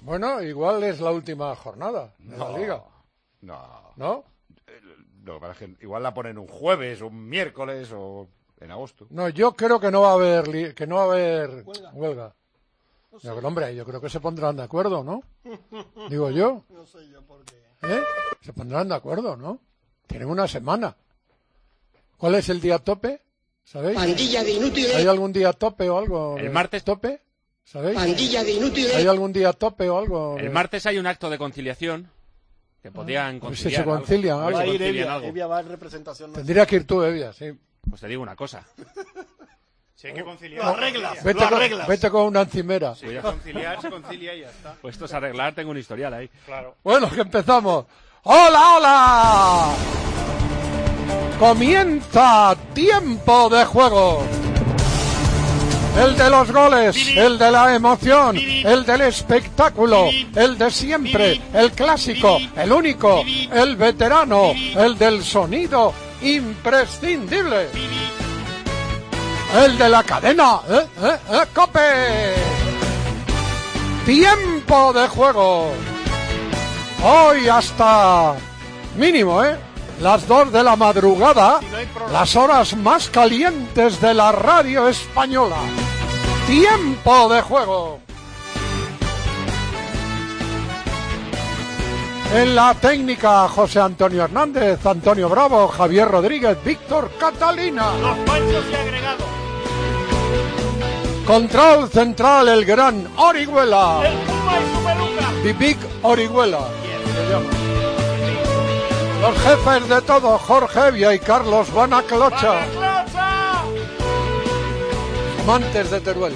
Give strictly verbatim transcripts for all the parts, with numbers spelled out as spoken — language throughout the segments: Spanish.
Bueno, igual es la última jornada de no, la Liga. No. ¿No? Lo que pasa es que igual la ponen un jueves, un miércoles o en agosto. No, yo creo que no va a haber li- que no va a haber Huelga. huelga. No sé. Yo creo, hombre, yo creo que se pondrán de acuerdo, ¿no? Digo yo. No sé yo por qué. ¿Eh? Se pondrán de acuerdo, ¿no? Tienen una semana. ¿Cuál es el día tope? ¿Sabéis? Pandilla de inútiles. ¿Hay algún día tope o algo? El de martes. ¿Tope? ¿Sabéis? Pandilla de inútiles. ¿Hay algún día tope o algo? El de- martes hay un acto de conciliación que podían pues si conciliar. se concilian, algo. A ver Va a si ir concilian Evia. algo. Evia va en representación. nuestra. Tendría que ir tú, Evia, sí. Pues te digo una cosa. Si hay que conciliar. Lo arreglas. Vete, Lo con, arreglas. vete con una encimera. Si hay que conciliar, se concilia y ya está. Puestos a arreglar, tengo un historial ahí. Claro. Bueno, que empezamos. ¡Hola, hola! Comienza Tiempo de Juego. El de los goles, el de la emoción, el del espectáculo, el de siempre, el clásico, el único, el veterano, el del sonido imprescindible. El de la cadena, ¿eh? ¿Eh? ¿Eh? ¡Cope! Tiempo de Juego. Hoy hasta mínimo, ¿eh? Las dos de la madrugada, las horas más calientes de la radio española. Tiempo de Juego. En la técnica, José Antonio Hernández, Antonio Bravo, Javier Rodríguez, Víctor Catalina. Los panchos y agregados. Control central, el gran Orihuela. El Puma y su peluca. The Big Orihuela. Se llama. Los jefes de todo, Jorge Evia y Carlos Banaclocha. ¡Banaclocha! Amantes de Teruel.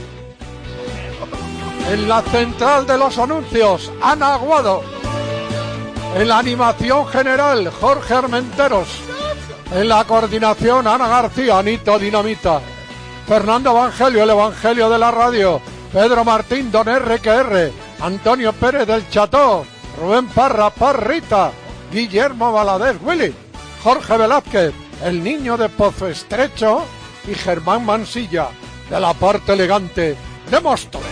En la central de los anuncios, Ana Aguado. En la animación general, Jorge Armenteros. En la coordinación, Ana García, Anito Dinamita. Fernando Evangelio, el Evangelio de la radio. Pedro Martín, Don R que R. Antonio Pérez del Cható. Rubén Parra, Parrita. Guillermo Valadez, Willy. Jorge Velázquez, el niño de Pozo Estrecho. Y Germán Mansilla, de la parte elegante de Móstoles.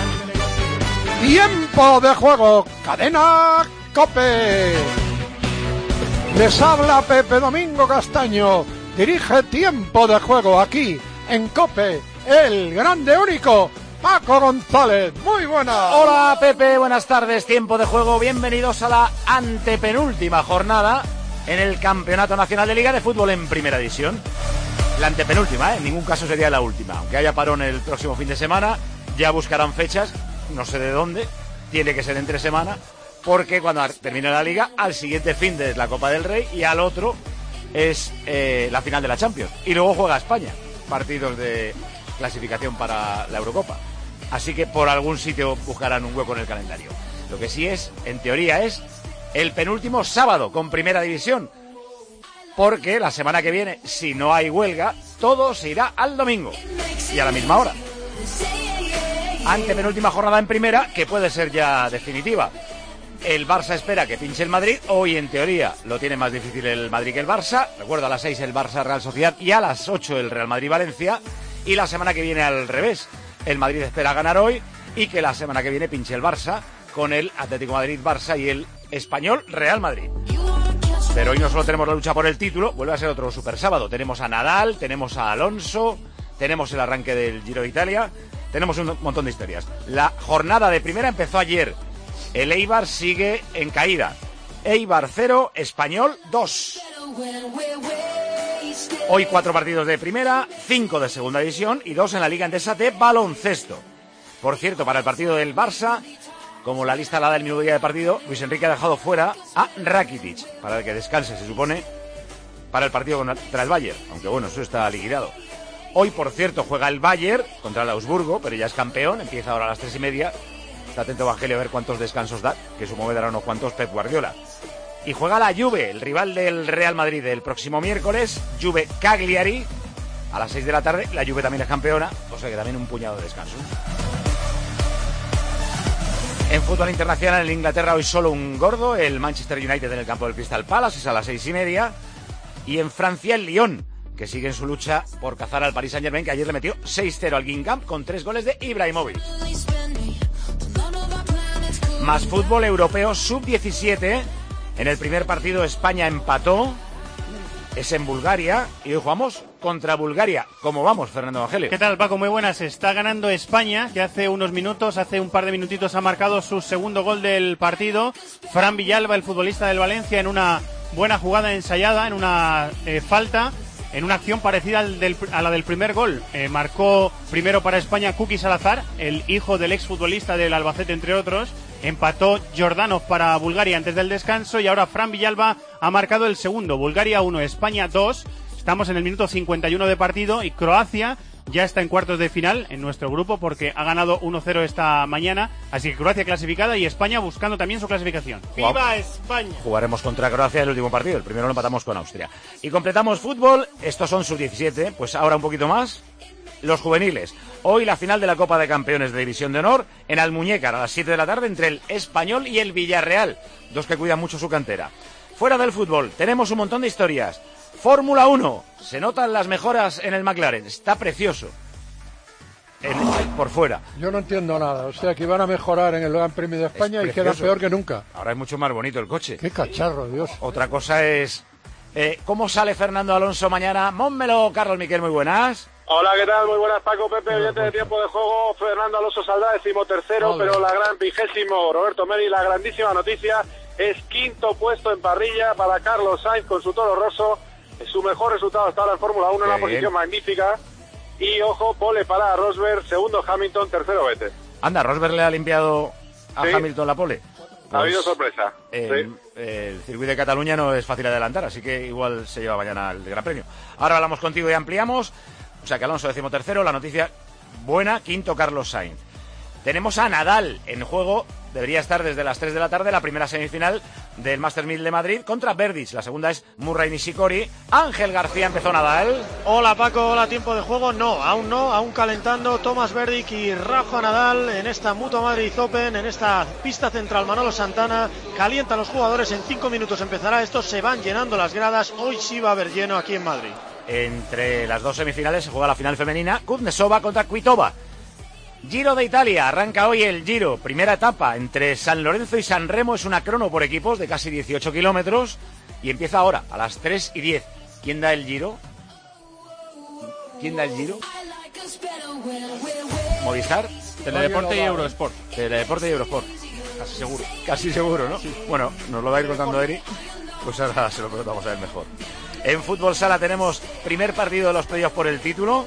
Tiempo de Juego, Cadena COPE. Les habla Pepe Domingo Castaño. Dirige Tiempo de Juego aquí en COPE, el grande único Paco González. Muy buenas. Hola Pepe, buenas tardes, Tiempo de Juego. Bienvenidos a la antepenúltima jornada en el Campeonato Nacional de Liga de Fútbol en Primera División. La antepenúltima, ¿eh? En ningún caso sería la última. Aunque haya parón el próximo fin de semana, ya buscarán fechas, no sé de dónde, tiene que ser entre semana, porque cuando termine la Liga, al siguiente fin de la Copa del Rey y al otro es eh, la final de la Champions. Y luego juega España, partidos de clasificación para la Eurocopa. Así que por algún sitio buscarán un hueco en el calendario. Lo que sí es, en teoría, es el penúltimo sábado con Primera División. Porque la semana que viene, si no hay huelga, todo se irá al domingo. Y a la misma hora. Antepenúltima jornada en Primera, que puede ser ya definitiva. El Barça espera que pinche el Madrid. Hoy, en teoría, lo tiene más difícil el Madrid que el Barça. Recuerdo, a las seis el Barça-Real Sociedad y a las ocho el Real Madrid-Valencia. Y la semana que viene al revés. El Madrid espera ganar hoy y que la semana que viene pinche el Barça con el Atlético Madrid-Barça y el Español Real Madrid. Pero hoy no solo tenemos la lucha por el título, vuelve a ser otro super sábado. Tenemos a Nadal, tenemos a Alonso, tenemos el arranque del Giro de Italia, tenemos un montón de historias. La jornada de Primera empezó ayer. El Eibar sigue en caída. Eibar cero, Español dos. Hoy cuatro partidos de Primera, cinco de Segunda División y dos en la Liga Endesa de baloncesto. Por cierto, para el partido del Barça, como la lista la da el mismo día de partido, Luis Enrique ha dejado fuera a Rakitic, para el que descanse, se supone, para el partido contra el Bayern, aunque bueno, eso está liquidado. Hoy, por cierto, juega el Bayern contra el Augsburgo, pero ya es campeón, empieza ahora a las tres y media. Está atento Evangelio a ver cuántos descansos da, que supongo que dará unos cuantos Pep Guardiola. Y juega la Juve, el rival del Real Madrid el próximo miércoles, Juve Cagliari, a las seis de la tarde. La Juve también es campeona, o sea que también un puñado de descanso. En fútbol internacional en Inglaterra hoy solo un gordo, el Manchester United en el campo del Crystal Palace, es a las seis y media. Y en Francia el Lyon, que sigue en su lucha por cazar al Paris Saint-Germain, que ayer le metió seis cero al Guingamp con tres goles de Ibrahimovic. más fútbol europeo sub diecisiete. En el primer partido España empató, es en Bulgaria, y hoy jugamos contra Bulgaria. ¿Cómo vamos, Fernando Evangelio? ¿Qué tal, Paco? Muy buenas. Está ganando España, que hace unos minutos, hace un par de minutitos ha marcado su segundo gol del partido. Fran Villalba, el futbolista del Valencia, en una buena jugada ensayada, en una eh, falta, en una acción parecida al del, a la del primer gol. Eh, marcó primero para España Kuki Salazar, el hijo del exfutbolista del Albacete, entre otros. Empató Jordanov para Bulgaria antes del descanso y ahora Fran Villalba ha marcado el segundo. Bulgaria uno, España dos. Estamos en el minuto cincuenta y uno de partido y Croacia ya está en cuartos de final en nuestro grupo porque ha ganado uno cero esta mañana. Así que Croacia clasificada y España buscando también su clasificación. ¡Viva España! Jugaremos contra Croacia el último partido. El primero lo empatamos con Austria. Y completamos fútbol. Estos son sus diecisiete. Pues ahora un poquito más. Los juveniles. Hoy la final de la Copa de Campeones de División de Honor en Almuñécar a las siete de la tarde entre el Español y el Villarreal. Dos que cuidan mucho su cantera. Fuera del fútbol tenemos un montón de historias. Fórmula uno. Se notan las mejoras en el McLaren. Está precioso. En, por fuera. Yo no entiendo nada. O sea, que van a mejorar en el Gran Premio de España y queda peor que nunca. Ahora es mucho más bonito el coche. Qué cacharro, Dios. Otra cosa es... Eh, ¿Cómo sale Fernando Alonso mañana? Mónmelo, Carlos Miquel, muy buenas. Hola, ¿qué tal? Muy buenas, Paco, Pepe, oyente de Tiempo de Juego. Fernando Alonso saldrá decimotercero, Vale. pero la gran vigésimo, Roberto Meri, la grandísima noticia es quinto puesto en parrilla para Carlos Sainz con su Toro Rosso. Es su mejor resultado hasta ahora en Fórmula uno, en una Bien. posición magnífica. Y, ojo, pole para Rosberg, segundo Hamilton, tercero Vettel. Anda, Rosberg le ha limpiado a Sí. Hamilton la pole. Ha habido Pues, sorpresa. eh, Sí. eh, el circuito de Cataluña no es fácil adelantar, así que igual se lleva mañana el Gran Premio. Ahora hablamos contigo y ampliamos. O sea que Alonso decimotercero, la noticia buena, quinto Carlos Sainz. Tenemos a Nadal en juego, debería estar desde las tres de la tarde, la primera semifinal del Masters mil de Madrid contra Berdych. La segunda es Murray Nishikori. Ángel García empezó Nadal. Hola Paco, hola Tiempo de Juego. No, aún no, aún calentando Tomás Berdych y Rafa Nadal en esta Mutua Madrid Open, en esta pista central Manolo Santana. Calientan los jugadores, en cinco minutos empezará esto, se van llenando las gradas. Hoy sí va a haber lleno aquí en Madrid. Entre las dos semifinales se juega la final femenina, Kuznetsova contra Kvitova. Giro de Italia, arranca hoy el Giro, primera etapa entre San Lorenzo y San Remo, es una crono por equipos de casi dieciocho kilómetros y empieza ahora a las tres y diez. ¿Quién da el Giro? ¿Quién da el Giro? Movistar, Teledeporte y Eurosport. Teledeporte y Eurosport. Casi seguro. Casi seguro, ¿no? Sí. Bueno, nos lo va a ir contando Eri, pues ahora se lo preguntamos a él mejor. En Fútbol Sala tenemos primer partido de los playoffs por el título.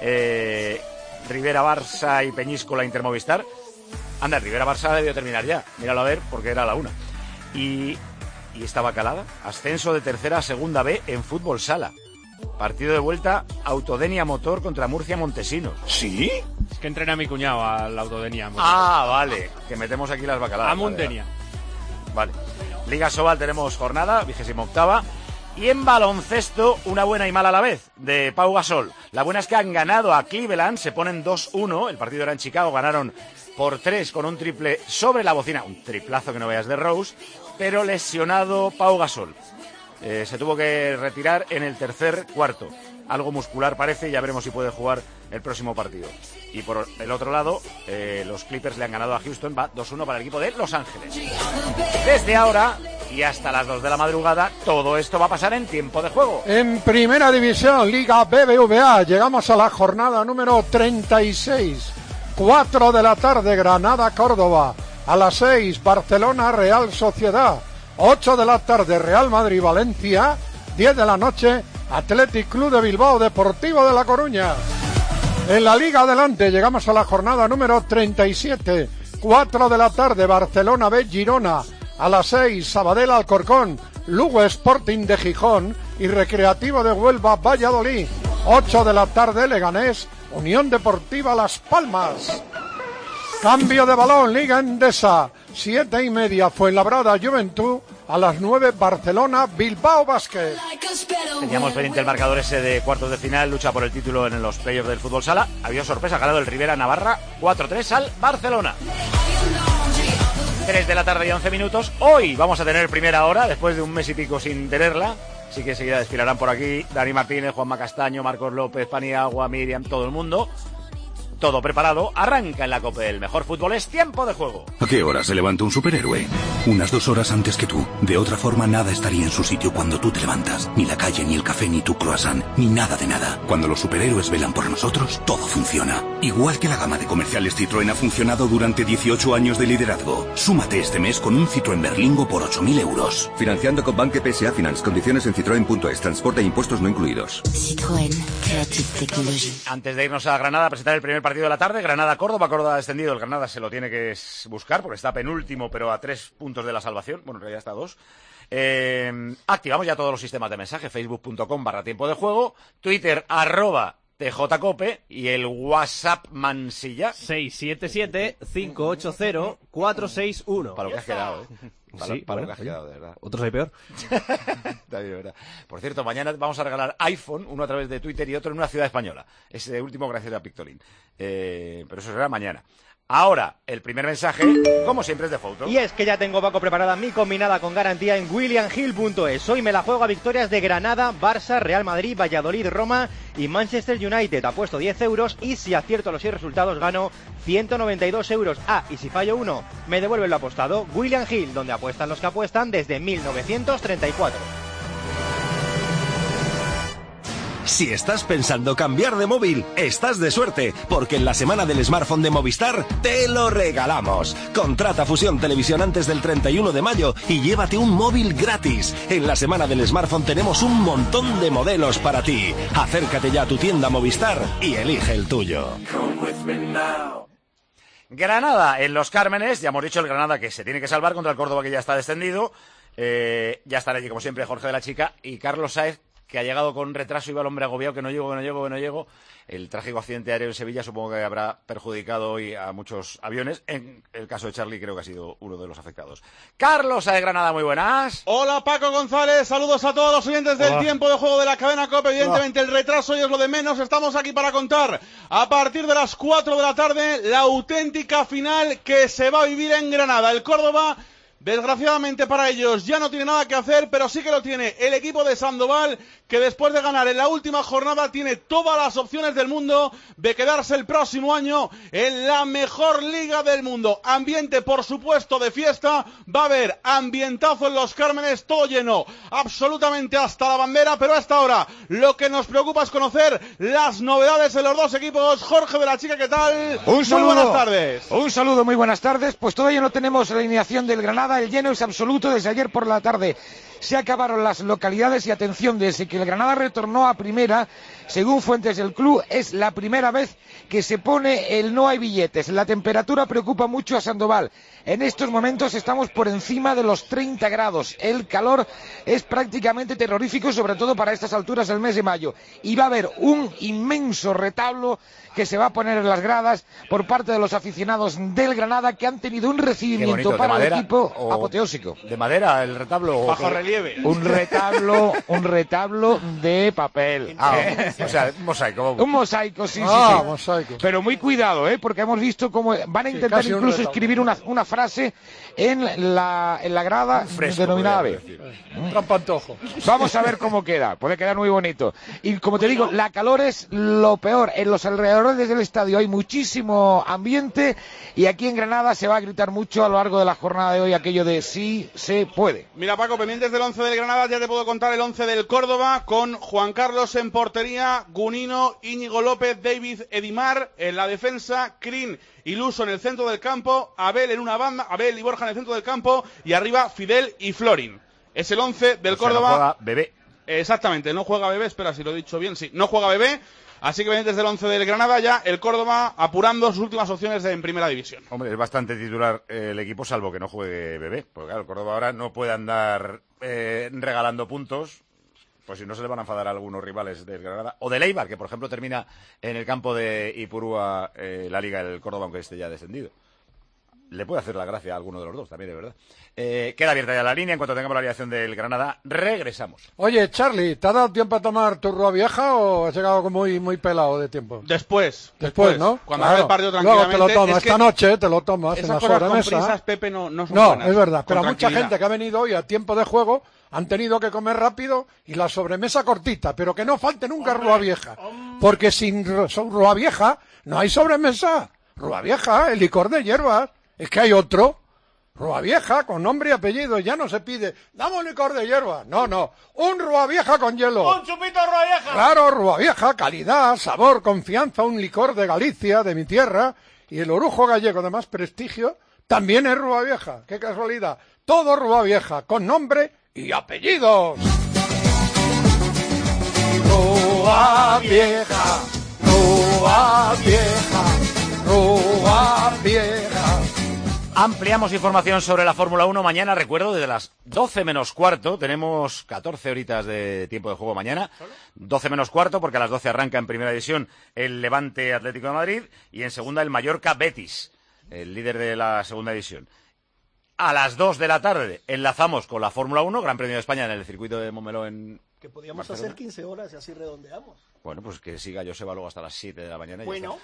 Eh, Rivera Barça y Peñíscola Intermovistar. Anda, Rivera Barça debió terminar ya. Míralo a ver, porque era la una. Y, y estaba calada. Ascenso de tercera a segunda B en Fútbol Sala. Partido de vuelta, Autodenia Motor contra Murcia Montesinos. ¿Sí? Es que entrena a mi cuñado al Autodenia. Ah, vale. Que metemos aquí las bacaladas. A Mundenia. Vale. Liga Sobal tenemos jornada, vigésima octava. Y en baloncesto, una buena y mala a la vez, de Pau Gasol. La buena es que han ganado a Cleveland, se ponen dos uno. El partido era en Chicago, ganaron por tres con un triple sobre la bocina. Un triplazo que no veas de Rose, pero lesionado Pau Gasol. Eh, se tuvo que retirar en el tercer cuarto. Algo muscular parece, y ya veremos si puede jugar el próximo partido. Y por el otro lado, eh, los Clippers le han ganado a Houston, va dos uno para el equipo de Los Ángeles. Desde ahora y hasta las dos de la madrugada, todo esto va a pasar en Tiempo de Juego. En Primera División, Liga B B V A, llegamos a la jornada número treinta y seis. cuatro de la tarde, Granada-Córdoba. A las seis, Barcelona-Real Sociedad. ocho de la tarde, Real Madrid-Valencia. diez de la noche, Athletic Club de Bilbao, Deportivo de La Coruña. En la Liga Adelante llegamos a la jornada número treinta y siete. cuatro de la tarde, Barcelona B, Girona. A las seis, Sabadell Alcorcón, Lugo Sporting de Gijón y Recreativo de Huelva Valladolid. ocho de la tarde, Leganés, Unión Deportiva Las Palmas. Cambio de balón, Liga Endesa. siete y media, Fuenlabrada Juventud. A las nueve, Barcelona Bilbao Basket. Teníamos pendiente el marcador ese de cuartos de final, lucha por el título en los playoffs del Fútbol Sala. Había sorpresa, ha ganado el Rivera Navarra cuatro tres al Barcelona. tres de la tarde y once minutos. Hoy vamos a tener primera hora, después de un mes y pico sin tenerla. Así que enseguida desfilarán por aquí Dani Martínez, Juanma Castaño, Marcos López, Paniagua, Miriam, todo el mundo. Todo preparado, arranca en la COPE. El mejor fútbol es tiempo de juego. ¿A qué hora se levanta un superhéroe? Unas dos horas antes que tú. De otra forma, nada estaría en su sitio cuando tú te levantas. Ni la calle, ni el café, ni tu croissant, ni nada de nada. Cuando los superhéroes velan por nosotros, todo funciona. Igual que la gama de comerciales Citroën ha funcionado durante dieciocho años de liderazgo. Súmate este mes con un Citroën Berlingo por ocho mil euros. Financiando con Banque P S A Finance. Condiciones en citroen punto es. Transporte e impuestos no incluidos. Citroën. Creative Technology. Antes de irnos a Granada a presentar el primer partido de la tarde, Granada-Córdoba, Córdoba ha descendido, el Granada se lo tiene que buscar porque está penúltimo, pero a tres puntos de la salvación, bueno, en realidad está a dos. Eh, activamos ya todos los sistemas de mensaje, facebook.com barra tiempo de juego, Twitter arroba tjcope y el WhatsApp Mansilla. seis siete siete, cinco ocho cero, cuatro seis uno. Para lo que has quedado, ¿eh? Para, sí, para bueno, lo que has quedado, de verdad. Otros hay peor. Está bien, ¿verdad? Por cierto, mañana vamos a regalar iPhone, uno a través de Twitter y otro en una ciudad española. Ese último gracias a Pictolin. Eh, pero eso será mañana. Ahora, el primer mensaje, como siempre, es de foto. Y es que ya tengo, Paco, preparada mi combinada con garantía en william hill punto es. Hoy me la juego a victorias de Granada, Barça, Real Madrid, Valladolid, Roma y Manchester United. Apuesto diez euros y si acierto los seis resultados gano ciento noventa y dos euros. Ah, y si fallo uno, me devuelven lo apostado. William Hill, donde apuestan los que apuestan desde mil novecientos treinta y cuatro. Si estás pensando cambiar de móvil, estás de suerte, porque en la semana del smartphone de Movistar te lo regalamos. Contrata Fusión Televisión antes del treinta y uno de mayo y llévate un móvil gratis. En la semana del smartphone tenemos un montón de modelos para ti. Acércate ya a tu tienda Movistar y elige el tuyo. Granada en Los Cármenes, ya hemos dicho el Granada que se tiene que salvar contra el Córdoba que ya está descendido. Eh, ya estará allí como siempre Jorge de la Chica y Carlos Sáez, que ha llegado con retraso, iba el hombre agobiado, que no llego, que no llego, que no llego. El trágico accidente aéreo en Sevilla supongo que habrá perjudicado hoy a muchos aviones. En el caso de Charlie creo que ha sido uno de los afectados. Carlos de Granada, muy buenas. Hola Paco González, saludos a todos los oyentes del Hola. Tiempo de Juego de la cadena COPE. Evidentemente Hola. El retraso hoy es lo de menos, estamos aquí para contar a partir de las cuatro de la tarde la auténtica final que se va a vivir en Granada. El Córdoba, desgraciadamente para ellos, ya no tiene nada que hacer, pero sí que lo tiene el equipo de Sandoval, que después de ganar en la última jornada tiene todas las opciones del mundo de quedarse el próximo año en la mejor liga del mundo. Ambiente, por supuesto, de fiesta, va a haber ambientazo en Los Cármenes, todo lleno, absolutamente hasta la bandera, pero hasta ahora lo que nos preocupa es conocer las novedades de los dos equipos. Jorge de la Chica, ¿qué tal? Un saludo. Muy buenas tardes. Un saludo, muy buenas tardes. Pues todavía no tenemos la alineación del Granada, el lleno es absoluto desde ayer por la tarde. Se acabaron las localidades y atención, desde que el Granada retornó a primera, según fuentes del club, es la primera vez que se pone el no hay billetes. La temperatura preocupa mucho a Sandoval. En estos momentos estamos por encima de los treinta grados. El calor es prácticamente terrorífico, sobre todo para estas alturas del mes de mayo. Y va a haber un inmenso retablo que se va a poner en las gradas por parte de los aficionados del Granada, que han tenido un recibimiento bonito, para madera, el equipo o... apoteósico. ¿De madera el retablo? O... Bajo relieve. Un retablo, un retablo de papel. Ah, o sea, un mosaico. Un mosaico, sí, ah, sí, sí. mosaico. Pero muy cuidado, ¿eh? Porque hemos visto cómo van a intentar sí, incluso escribir una, una frase en la, en la grada fresco, denominada B. Un trampantojo. Vamos a ver cómo queda. Puede quedar muy bonito. Y como te digo, la calor es lo peor. En los alrededores del estadio hay muchísimo ambiente y aquí en Granada se va a gritar mucho a lo largo de la jornada de hoy aquello de sí se puede. Mira Paco, pendientes del once del Granada, ya te puedo contar el once del Córdoba con Juan Carlos en portería, Gunino, Íñigo López, David Edimar en la defensa, Crin y Luso en el centro del campo, Abel en una banda, Abel y Borja en el centro del campo y arriba Fidel y Florin. Es el once del o sea, Córdoba. No juega Bebé. Exactamente, no juega Bebé, espera si lo he dicho bien, sí, no juega Bebé. Así que pendientes del once del Granada, ya el Córdoba apurando sus últimas opciones de, en primera división. Hombre, es bastante titular eh, el equipo, salvo que no juegue Bebé. Porque claro, el Córdoba ahora no puede andar eh, regalando puntos, pues si no se le van a enfadar a algunos rivales del Granada. O del Eibar, que por ejemplo termina en el campo de Ipurúa eh, la Liga del Córdoba, aunque esté ya descendido. Le puede hacer la gracia a alguno de los dos, también, de verdad. Eh, queda abierta ya la línea. En cuanto tengamos la alineación del Granada, regresamos. Oye, Charlie, ¿te ha dado tiempo a tomar tu rúa vieja o has llegado muy muy pelado de tiempo? Después. Después, después ¿no? Cuando claro. haga el partido tranquilamente. Luego te lo tomas, es que esta noche te lo tomas en la esas cosas con sobremesa. prisas, Pepe, no, no son No, buenas. es verdad, pero Con mucha tranquilidad. gente que ha venido hoy a tiempo de juego han tenido que comer rápido y la sobremesa cortita, pero que no falte nunca rúa vieja. Porque sin ru- rúa vieja no hay sobremesa. Rúa Vieja, el licor de hierbas. Es que hay otro. Rúa Vieja, con nombre y apellido. Ya no se pide, dame un licor de hierbas. No, no. Un Rúa Vieja con hielo. ¡Un chupito Rúa Vieja! Claro, Rúa Vieja, calidad, sabor, confianza. Un licor de Galicia, de mi tierra. Y el orujo gallego de más prestigio también es Rúa Vieja. ¡Qué casualidad! Todo Rúa Vieja, con nombre y apellidos. Rúa Vieja, Rúa Vieja, Rúa Vieja. Ampliamos información sobre la Fórmula uno mañana, recuerdo, desde las doce menos cuarto, tenemos catorce horitas de tiempo de juego mañana, doce menos cuarto, porque a las doce arranca en primera división el Levante Atlético de Madrid y en segunda el Mallorca Betis, el líder de la segunda división. A las dos de la tarde enlazamos con la Fórmula uno, Gran Premio de España en el circuito de Montmeló en Que podíamos Barcelona. hacer quince horas y así redondeamos. Bueno, pues que siga Joseba luego hasta las siete de la mañana. Y Bueno.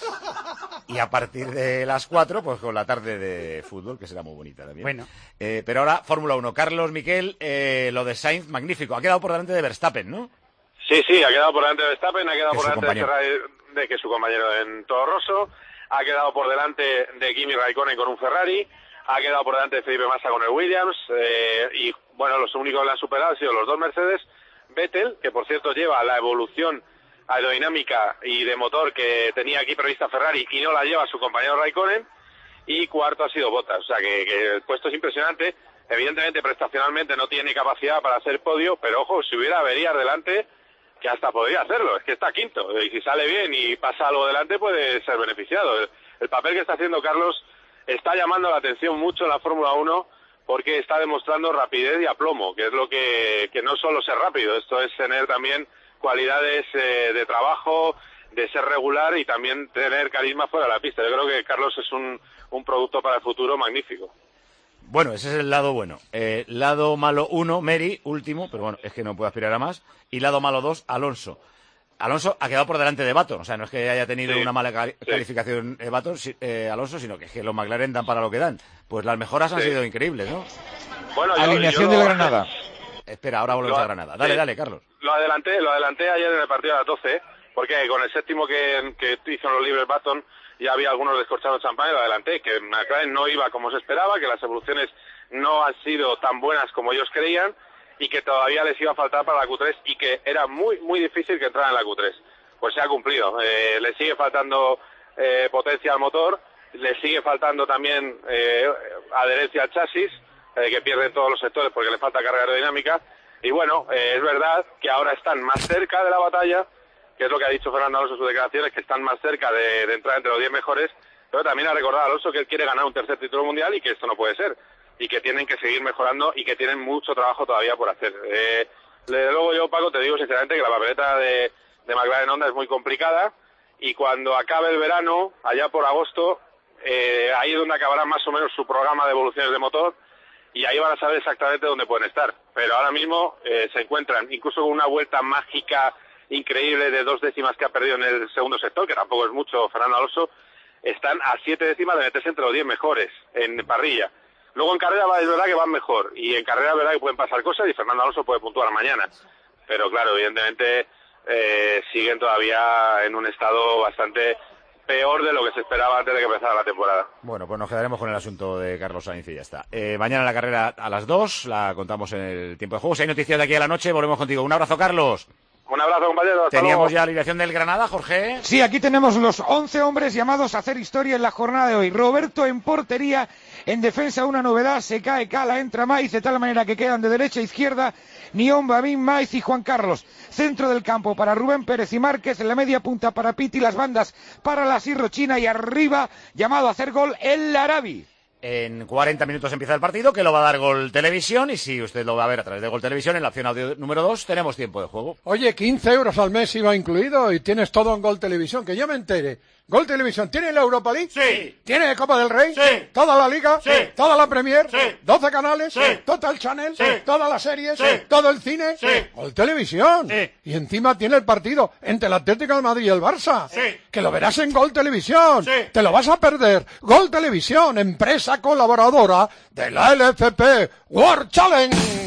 Y a partir de las cuatro, pues con la tarde de fútbol, que será muy bonita también. Bueno. Eh, pero ahora, Fórmula uno. Carlos, Miquel, eh, lo de Sainz, magnífico. Ha quedado por delante de Verstappen, ¿no? Sí, sí, ha quedado por delante de Verstappen, ha quedado Que por su delante de, compañero. Ferrari, de que su compañero en Toro Rosso, ha quedado por delante de Kimi Raikkonen con un Ferrari, ha quedado por delante de Felipe Massa con el Williams, eh, y bueno, los únicos que le han superado han sido los dos Mercedes, Vettel, que por cierto lleva la evolución aerodinámica y de motor que tenía aquí prevista Ferrari y no la lleva su compañero Raikkonen, y cuarto ha sido Bottas, o sea que, que el puesto es impresionante. Evidentemente prestacionalmente no tiene capacidad para hacer podio, pero ojo, si hubiera averías delante, que hasta podría hacerlo, es que está quinto, y si sale bien y pasa algo delante puede ser beneficiado. El, el papel que está haciendo Carlos está llamando la atención mucho en la Fórmula uno, porque está demostrando rapidez y aplomo, que es lo que, que no solo ser rápido, esto es tener también cualidades eh, de trabajo, de ser regular y también tener carisma fuera de la pista. Yo creo que Carlos es un, un producto para el futuro magnífico. Bueno, ese es el lado bueno. Eh, lado malo uno, Mary, último, pero bueno, es que no puedo aspirar a más. Y lado malo dos, Alonso. Alonso ha quedado por delante de Baton, o sea, no es que haya tenido Sí, una mala cali- sí. calificación eh, Baton, si- eh, Alonso, sino que es que los McLaren dan para lo que dan. Pues las mejoras han Sí. sido increíbles, ¿no? Bueno, yo- Alineación yo- del Granada. Espera, ahora volvemos Lo- a Granada. Dale, sí. dale, Carlos. Lo adelanté, lo adelanté ayer en el partido a las doce, porque con el séptimo que, que hizo los libres Baton ya había algunos descorchados de champán y lo adelanté, que McLaren no iba como se esperaba, que las evoluciones no han sido tan buenas como ellos creían y que todavía les iba a faltar para la Q tres y que era muy, muy difícil que entraran en la Q tres. Pues se ha cumplido. Eh, le sigue faltando eh, potencia al motor, le sigue faltando también eh, adherencia al chasis, eh, que pierde en todos los sectores porque le falta carga aerodinámica. Y bueno, eh, es verdad que ahora están más cerca de la batalla, que es lo que ha dicho Fernando Alonso en sus declaraciones, que están más cerca de, de entrar entre los diez mejores, pero también ha recordado a Alonso que él quiere ganar un tercer título mundial y que esto no puede ser, y que tienen que seguir mejorando y que tienen mucho trabajo todavía por hacer. Eh, desde luego yo, Paco, te digo sinceramente que la papeleta de, de McLaren Honda es muy complicada, y cuando acabe el verano, allá por agosto, eh, ahí es donde acabará más o menos su programa de evoluciones de motor, y ahí van a saber exactamente dónde pueden estar. Pero ahora mismo eh, se encuentran, incluso con una vuelta mágica increíble de dos décimas que ha perdido en el segundo sector, que tampoco es mucho Fernando Alonso, están a siete décimas de meterse entre los diez mejores en parrilla. Luego en carrera va, es verdad que van mejor, y en carrera es verdad que pueden pasar cosas, y Fernando Alonso puede puntuar mañana. Pero claro, evidentemente eh, siguen todavía en un estado bastante peor de lo que se esperaba antes de que empezara la temporada. Bueno, pues nos quedaremos con el asunto de Carlos Sainz y ya está. Eh, mañana la carrera a las dos, la contamos en el tiempo de juego. Si hay noticias de aquí a la noche, volvemos contigo. Un abrazo, Carlos. Un abrazo, compañeros. Hasta Teníamos luego. ya la alineación del Granada, Jorge. Sí, aquí tenemos los once hombres llamados a hacer historia en la jornada de hoy. Roberto en portería, en defensa una novedad, se cae Cala, entra Maiz, de tal manera que quedan de derecha a izquierda Nión, Babín, Maiz y Juan Carlos. Centro del campo para Rubén Pérez y Márquez, en la media punta para Piti, las bandas para la Sirrochina y arriba, llamado a hacer gol, el Arabi. En cuarenta minutos empieza el partido, que lo va a dar Gol Televisión, y si usted lo va a ver a través de Gol Televisión, en la opción audio número dos, tenemos tiempo de juego. Oye, quince euros al mes iba incluido y tienes todo en Gol Televisión, que yo me entere. Gol Televisión, ¿tiene la Europa League? Sí. ¿Tiene Copa del Rey? Sí. ¿Toda la Liga? Sí. ¿Toda la Premier? Sí. ¿doce canales? Sí. ¿Total Channel? Sí. ¿Todas las series? Sí. ¿Todo el cine? Sí. Gol Televisión. Sí. Y encima tiene el partido entre el Atlético de Madrid y el Barça. Sí. Que lo verás en Gol Televisión. Sí. Te lo vas a perder. Gol Televisión, empresa colaboradora de la L F P World Challenge.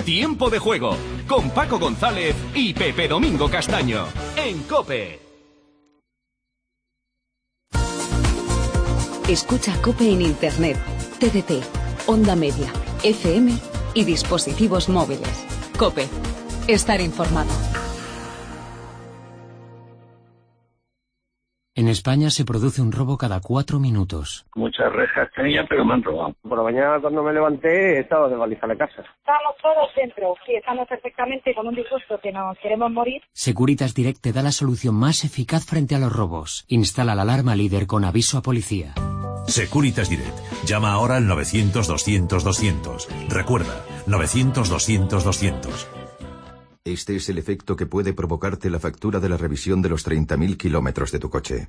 Tiempo de juego, con Paco González y Pepe Domingo Castaño, en COPE. Escucha COPE en Internet, T D T, Onda Media, F M y dispositivos móviles. COPE. Estar informado. En España se produce un robo cada cuatro minutos. Muchas rejas tenía, pero me han robado. Por la mañana cuando me levanté estaba de baliza la casa. Estamos todos dentro, sí, estamos perfectamente con un disgusto que nos queremos morir. Securitas Direct te da la solución más eficaz frente a los robos. Instala la alarma líder con aviso a policía. Securitas Direct. Llama ahora al novecientos doscientos doscientos. Recuerda, novecientos doscientos doscientos. Este es el efecto que puede provocarte la factura de la revisión de los treinta mil kilómetros de tu coche.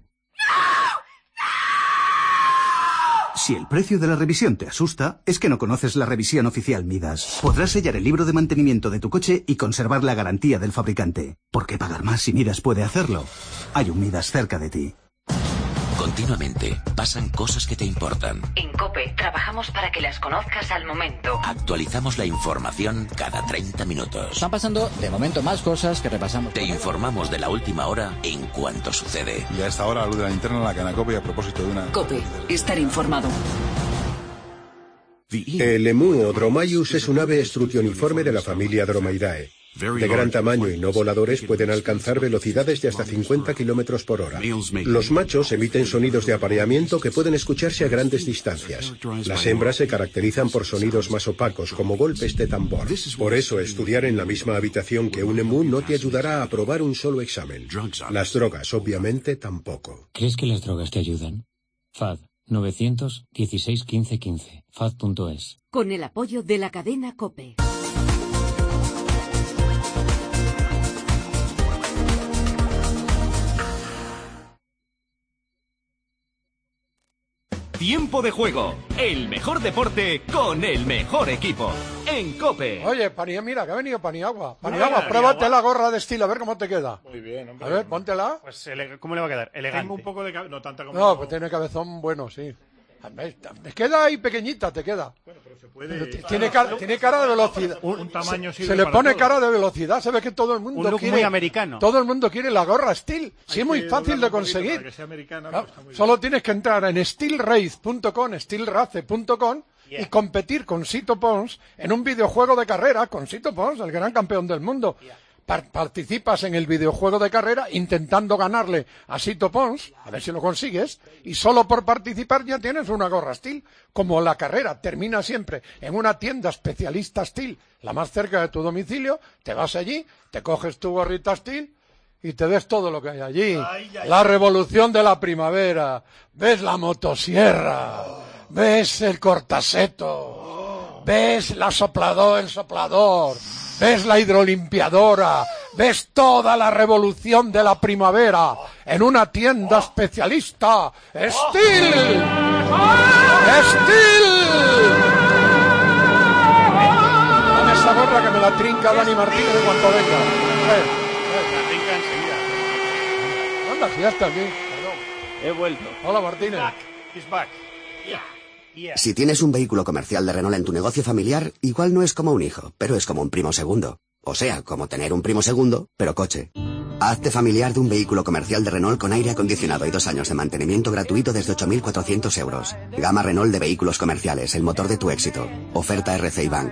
Si el precio de la revisión te asusta, es que no conoces la revisión oficial Midas. Podrás sellar el libro de mantenimiento de tu coche y conservar la garantía del fabricante. ¿Por qué pagar más si Midas puede hacerlo? Hay un Midas cerca de ti. Continuamente pasan cosas que te importan. En COPE trabajamos para que las conozcas al momento. Actualizamos la información cada treinta minutos. Están pasando de momento más cosas que repasamos. Te informamos de la última hora en cuanto sucede. Y a esta hora la luz de la linterna en la cana COPE a propósito de una... COPE. Estar informado. El emú o Dromaeus es un ave estrutioniforme de la familia Dromaeoidae. De gran tamaño y no voladores, pueden alcanzar velocidades de hasta cincuenta kilómetros por hora. Los machos emiten sonidos de apareamiento que pueden escucharse a grandes distancias. Las hembras se caracterizan por sonidos más opacos, como golpes de tambor. Por eso, estudiar en la misma habitación que un emú no te ayudará a aprobar un solo examen. Las drogas, obviamente, tampoco. ¿Crees que las drogas te ayudan? F A D novecientos dieciséis quince quince. F A D punto es. Con el apoyo de la cadena COPE. Tiempo de juego, el mejor deporte con el mejor equipo, en COPE. Oye, Pani, mira, que ha venido Paniagua. Paniagua, pruébate la gorra de estilo, a ver cómo te queda. Muy bien, hombre. A ver, póntela. Pues, ¿cómo le va a quedar? Elegante. Tengo un poco de... No tanta como... No, pues tiene cabezón bueno, sí. Te queda ahí pequeñita, te queda. Bueno, pero se puede... Tiene cara, tiene cara de velocidad. Un, un tamaño se, se le pone todo. cara de velocidad. Se ve que todo el mundo un look quiere... muy americano. Todo el mundo quiere la gorra Steel. Sí, es muy fácil de conseguir. Que sea americana, claro, pues solo tienes que entrar en steel race punto com, steel race punto com yeah. y competir con Sito Pons en un videojuego de carrera con Sito Pons, el gran campeón del mundo. Yeah. Participas en el videojuego de carrera intentando ganarle a Sito Pons, a ver si lo consigues, y solo por participar ya tienes una gorra Steel. Como la carrera termina siempre en una tienda especialista Steel, la más cerca de tu domicilio, te vas allí, te coges tu gorrita Steel y te ves todo lo que hay allí. Ay, ay, la revolución de la primavera, ves la motosierra, ves el cortaseto, ves la soplador, el soplador, ves la hidrolimpiadora, ves toda la revolución de la primavera en una tienda especialista. ¡Steel! ¡Steel! Dame esa gorra que me la trinca Dani Martínez en cuanto venga. Eh, eh. La trinca enseguida. Anda, si ya está aquí. He vuelto. Hola, Martínez. Back. He's back. Yeah. Yeah. Si tienes un vehículo comercial de Renault en tu negocio familiar, igual no es como un hijo, pero es como un primo segundo. O sea, como tener un primo segundo, pero coche. Hazte familiar de un vehículo comercial de Renault con aire acondicionado y dos años de mantenimiento gratuito desde ocho mil cuatrocientos euros. Gama Renault de vehículos comerciales, el motor de tu éxito. Oferta R C I Bank.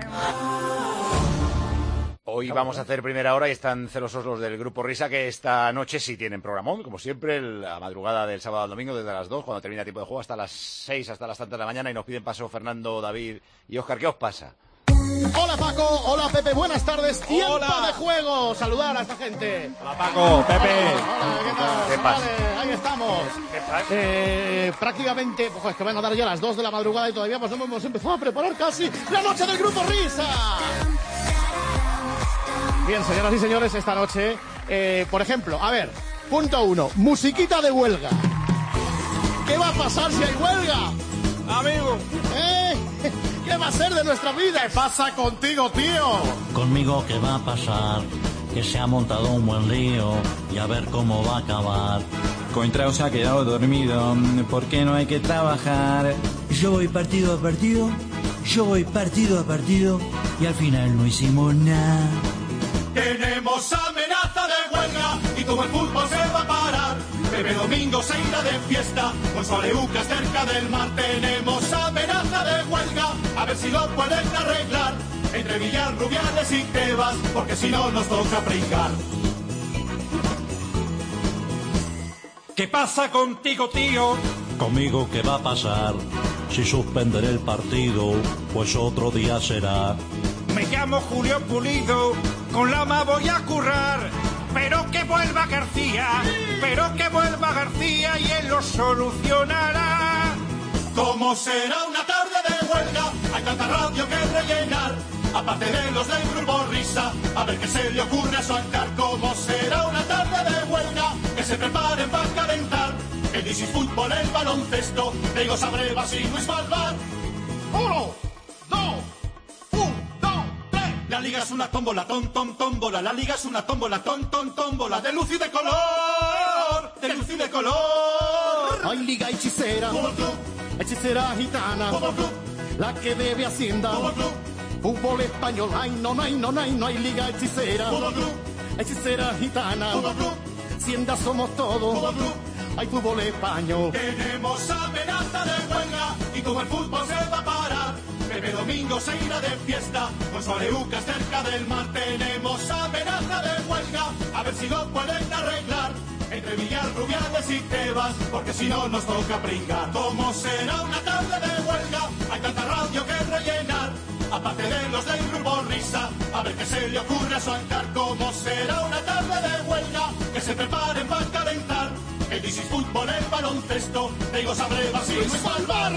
Hoy vamos a hacer primera hora y están celosos los del Grupo Risa, que esta noche sí tienen programón, como siempre, la madrugada del sábado al domingo, desde las dos, cuando termina tiempo de juego, hasta las seis, hasta las tantas de la mañana, y nos piden paso Fernando, David y Óscar. ¿Qué os pasa? Hola Paco, hola Pepe, buenas tardes, tiempo hola. de juego, saludar a esta gente. Hola Paco, Pepe. Hola, ¿qué tal? ¿Qué pasa? Vale, ahí estamos. ¿Qué pasa? Eh, prácticamente, pues es que van a dar ya las dos de la madrugada y todavía pues no hemos empezado a preparar casi la noche del Grupo Risa. Bien, señoras y señores, esta noche, eh, por ejemplo, a ver, punto uno, musiquita de huelga. ¿Qué va a pasar si hay huelga? Amigo, ¿Eh? ¿Qué va a ser de nuestra vida? ¿qué pasa contigo, tío? Conmigo, ¿qué va a pasar? Que se ha montado un buen lío y a ver cómo va a acabar. Cointrao se ha quedado dormido, ¿por qué no hay que trabajar? Yo voy partido a partido Yo voy partido a partido y al final no hicimos nada. Tenemos amenaza de huelga y todo el fútbol se va a parar. Pepe Domingo se irá de fiesta con su areucas cerca del mar. Tenemos amenaza de huelga, a ver si lo pueden arreglar. Entre Villar, Rubiales y Tebas, porque si no nos toca pringar. ¿Qué pasa contigo, tío? Conmigo, ¿qué va a pasar? Si suspender el partido, pues otro día será. Me llamo Julio Pulido, con Lama voy a currar. Pero que vuelva García, pero que vuelva García y él lo solucionará. ¿Cómo será una tarde de huelga? Hay tanta radio que rellenar. Aparte de los del grupo Risa, a ver qué se le ocurre a soltar. ¿Cómo será una tarde de huelga? Que se preparen para calentar. El D C Fútbol, el baloncesto, Diego Sabrevas y Luis Malvar. Uno, dos, un, dos, tres. La liga es una tómbola, tom, tom, tómbola. La liga es una tómbola, tom, tom, tómbola. De luz y de color, de luz y de color. Hay liga hechicera, hechicera gitana, la que debe Hacienda. Fútbol español, ay no, no hay, no, no hay, no hay liga hechicera, hechicera gitana, Hacienda somos todos, hay fútbol español. Tenemos amenaza de huelga y todo el fútbol se va a parar. Pepe Domingo se irá de fiesta con su areucas cerca del mar. Tenemos amenaza de huelga, a ver si lo pueden arreglar. Entre Villar, Rubiales y Tebas, porque si no nos toca pringar. ¿Cómo será una tarde de huelga? Hay tanta radio que rellenar. Aparte de los del grupo Risa, a ver qué se le ocurre a soltar. ¿Cómo será una tarde de huelga? Que se preparen para calentar. El D C Fútbol, el baloncesto, Diego Sabrevas y Luis Malvar.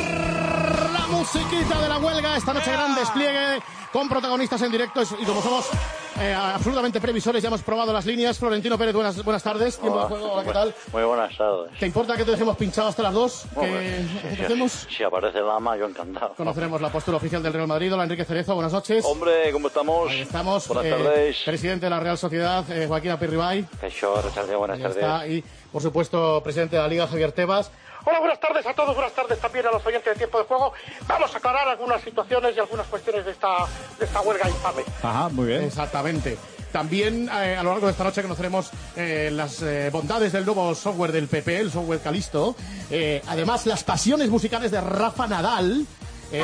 La musiquita de la huelga, esta noche gran despliegue con protagonistas en directo y como somos eh, absolutamente previsores, ya hemos probado las líneas. Florentino Pérez, buenas, buenas tardes. Tiempo de juego, hola, ¿qué tal? Muy buenas tardes. ¿Te importa que te dejemos pinchado hasta las dos? ¿Qué si, hacemos? Si, si aparece Lama, yo encantado. Conoceremos la postura oficial del Real Madrid. Hola, Enrique Cerezo, buenas noches. Hombre, ¿cómo estamos? Ahí estamos. Buenas eh, tardes. Presidente de la Real Sociedad, eh, Joaquín Apirribay. Buenas tardes, buenas tardes. Está. Y, por supuesto, presidente de la Liga, Javier Tebas. Hola, buenas tardes a todos, buenas tardes también a los oyentes de Tiempo de Juego. Vamos a aclarar algunas situaciones y algunas cuestiones de esta, de esta huelga infame. Ajá, muy bien. Exactamente. También eh, a lo largo de esta noche conoceremos eh, las eh, bondades del nuevo software del P P, el software Calisto. Eh, además, las pasiones musicales de Rafa Nadal. Eh,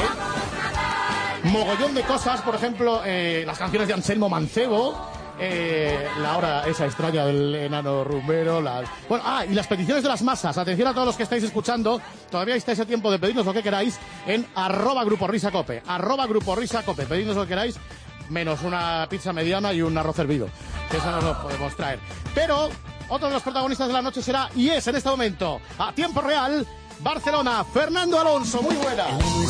mogollón de cosas, por ejemplo, eh, las canciones de Anselmo Mancebo. Eh, la hora esa extraña del enano rumbero, las... bueno, ah, y las peticiones de las masas. Atención a todos los que estáis escuchando, todavía estáis a tiempo de pedirnos lo que queráis en arroba Grupo Risa Cope, arroba Grupo Risa Cope, pedidnos lo que queráis, menos una pizza mediana y un arroz hervido, que eso no lo podemos traer. Pero otro de los protagonistas de la noche será, y es en este momento, a tiempo real, Barcelona, Fernando Alonso, muy buena.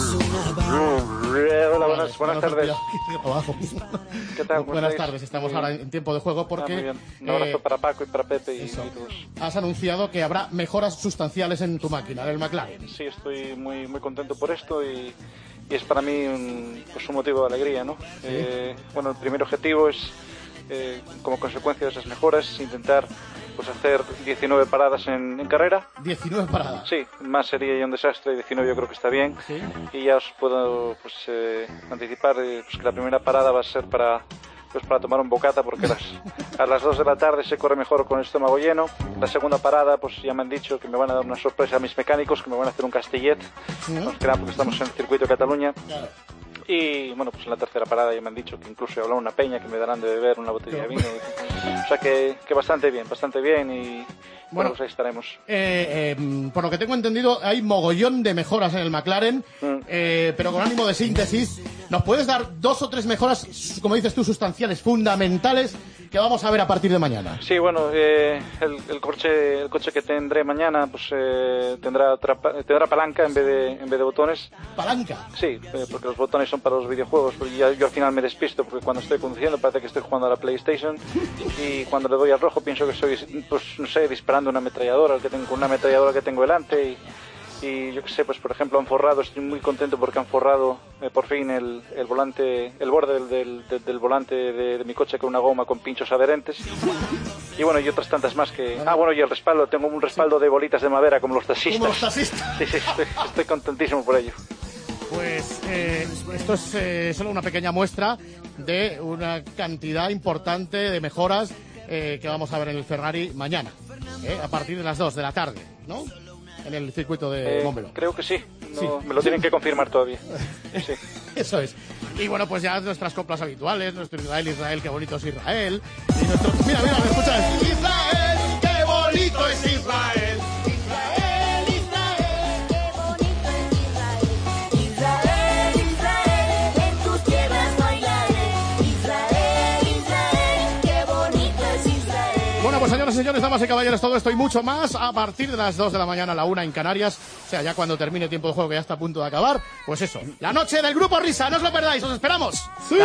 Hola, buenas, buenas tardes. ¿Qué tal? Buenas tardes, estamos ahora en tiempo de juego porque... Ah, un abrazo eh, para Paco y para Pepe y, y todos. Has anunciado que habrá mejoras sustanciales en tu máquina, del McLaren. Sí, estoy muy muy contento por esto y, y es para mí un, pues un motivo de alegría, ¿no? ¿Sí? Eh, bueno, el primer objetivo es, eh, como consecuencia de esas mejoras, intentar pues hacer diecinueve paradas en, en carrera. ¿diecinueve paradas? Sí, más sería ya un desastre, diecinueve yo creo que está bien. ¿Sí? Y ya os puedo pues eh, anticipar eh, pues que la primera parada va a ser para pues para tomar un bocata porque las, a las dos de la tarde se corre mejor con el estómago lleno. La segunda parada pues ya me han dicho que me van a dar una sorpresa a mis mecánicos, que me van a hacer un castellet, ¿sí? Nos quedan porque estamos en el circuito de Cataluña. Claro. Y bueno, pues en la tercera parada ya me han dicho que incluso habrá una peña que me darán de beber una botella de vino. O sea que, que bastante bien, bastante bien y bueno, bueno pues ahí estaremos. Eh, eh, por lo que tengo entendido, hay mogollón de mejoras en el McLaren, mm. eh, pero con ánimo de síntesis, ¿nos puedes dar dos o tres mejoras, como dices tú, sustanciales, fundamentales, que vamos a ver a partir de mañana? Sí, bueno, eh, el, el coche el coche que tendré mañana pues eh, tendrá tendrá palanca en vez de en vez de botones. ¿Palanca? Sí, eh, porque los botones son para los videojuegos, porque yo, yo al final me despisto porque cuando estoy conduciendo parece que estoy jugando a la PlayStation y cuando le doy al rojo pienso que estoy, pues no sé, disparando una ametralladora, que tengo una ametralladora que tengo delante y Y yo qué sé, pues por ejemplo han forrado, estoy muy contento porque han forrado eh, por fin el, el volante, el borde del, del, del volante de, de mi coche con una goma con pinchos adherentes. Y bueno, y otras tantas más que... Ah, bueno, y el respaldo, tengo un respaldo de bolitas de madera como los taxistas. Como los taxistas. Sí, sí, estoy, estoy contentísimo por ello. pues eh, esto es eh, solo una pequeña muestra de una cantidad importante de mejoras eh, que vamos a ver en el Ferrari mañana, eh, a partir de las dos de la tarde, ¿no? En el circuito de eh, Montmeló. Creo que sí. No, sí. Me lo tienen que confirmar todavía. Sí. Eso es. Y bueno, pues ya nuestras coplas habituales, nuestro Israel, Israel, qué bonito es Israel. Y nuestro... Mira, mira, ¿me escuchas? Israel, qué bonito es Israel. Israel, Israel, qué bonito es Israel. Israel, Israel, en tus tierras bailaré. Israel, Israel, qué bonito es Israel. Bueno, pues señoras y señores, damas y caballeros, todo esto y mucho más a partir de las dos de la mañana a la una en Canarias. O sea, ya cuando termine el tiempo de juego, que ya está a punto de acabar. Pues eso, la noche del Grupo Risa, no os lo perdáis, os esperamos. ¡Sí!